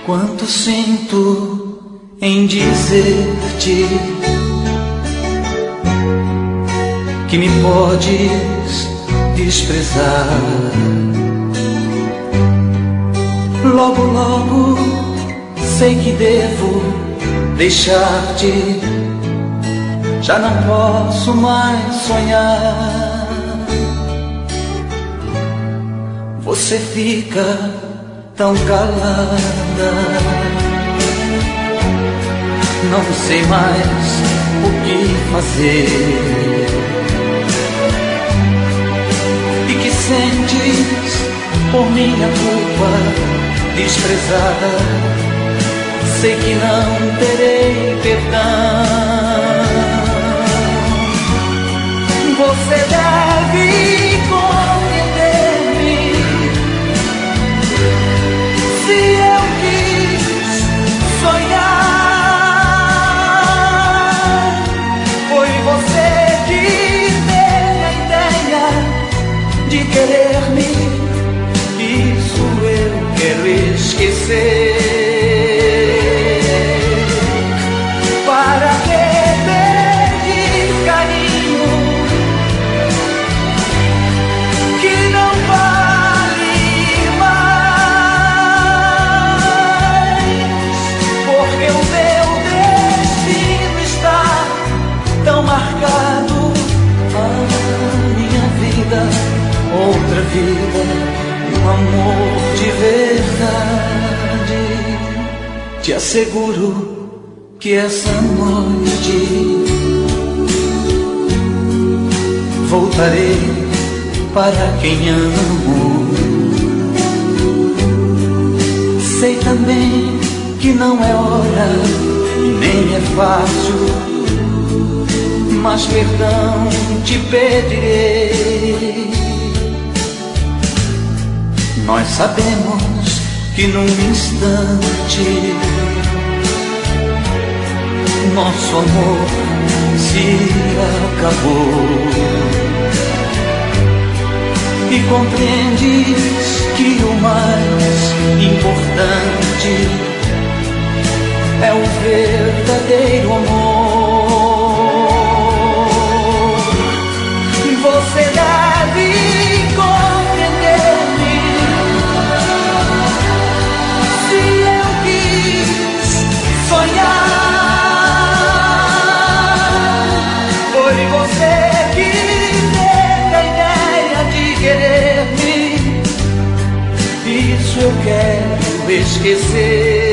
Quanto sinto em dizer-te que me podes desprezar. Logo, logo sei que devo deixar-te, já não posso mais sonhar. Você fica tão calada, não sei mais o que fazer. E que sentes por minha culpa desprezada, sei que não terei perdão. Você deve compreender-me. Se eu quis sonhar, foi você que teve a ideia de querer-me. Isso eu quero esquecer. Para que perder carinho que não vale mais? Porque o meu destino está tão marcado. A minha vida, outra vida, um amor de verdade. Te asseguro que essa noite voltarei para quem amo. Sei também que não é hora e nem é fácil, mas perdão te pedirei. Nós sabemos que num instante nosso amor se acabou. E compreendes que o mais importante é o verdadeiro amor. Você deve compreender-me. Se eu quis sonhar, foi você que teve a ideia de querer-me. Isso eu quero esquecer.